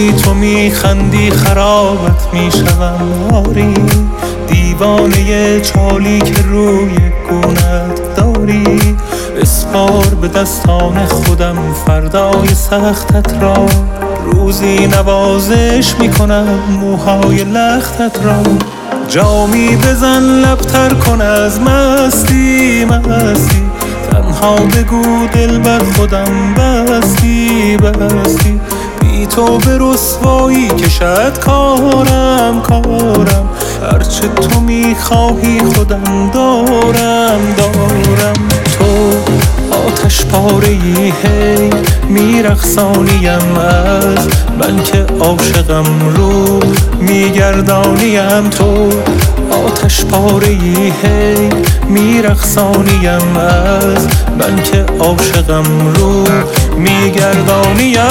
وقتی تو میخندی خرابت میشوم آری، دیوانه چالی که روی گونت داری. بسپار به دستان خودم فردای سختت را، روزی نوازش میکنم موهای لختت را. جامی بزن لبتر کن از مستی مستی، تنها بگو دل بر خودم بستی بستی. بی تو به رسوایی کشد کارم کارم، هرچه تو میخواهی خودم دارم دارم. تو آتش پاره‌ای هی میرقصانیم، از من که عاشقم رو میگردانیم. تو آتش پاره‌ای هی میرقصانیم، از من که عاشقم رو میگردانیم.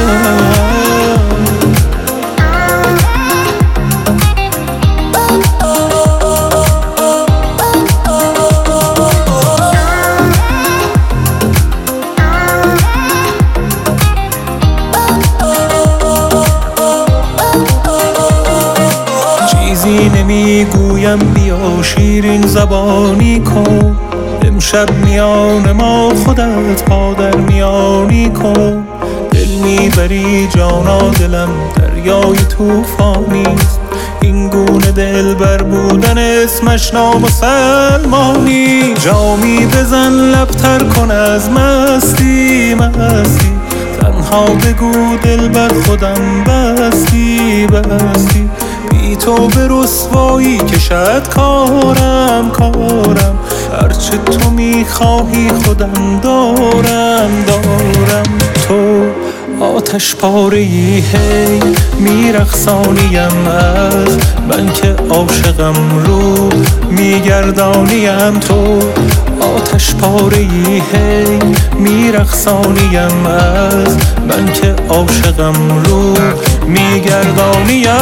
چیزی نمیگویم بیا شیرین زبانی کن، امشب میان ما خودت پا در میانی کن. دل میبری جانا دلم دریای توفانیست، این گونه دل بر بودن اسمش نامسلمانی. جامی بزن لبتر کن از مستی مستی، تنها بگو دل بر خودم بستی بستی. بی تو به رسوایی کشد کارم کارم، هرچه تو میخواهی خودم دارم دارم. تو آتش پاره‌ای هی میرقصانیم، از من که عاشقم رو میگردانیم. تو آتش پاره‌ای هی میرقصانیم، از من که عاشقم رو میگردانیم.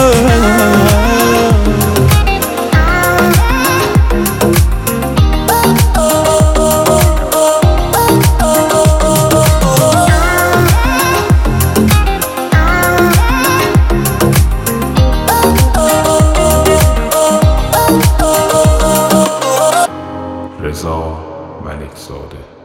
رضا ملکزاده.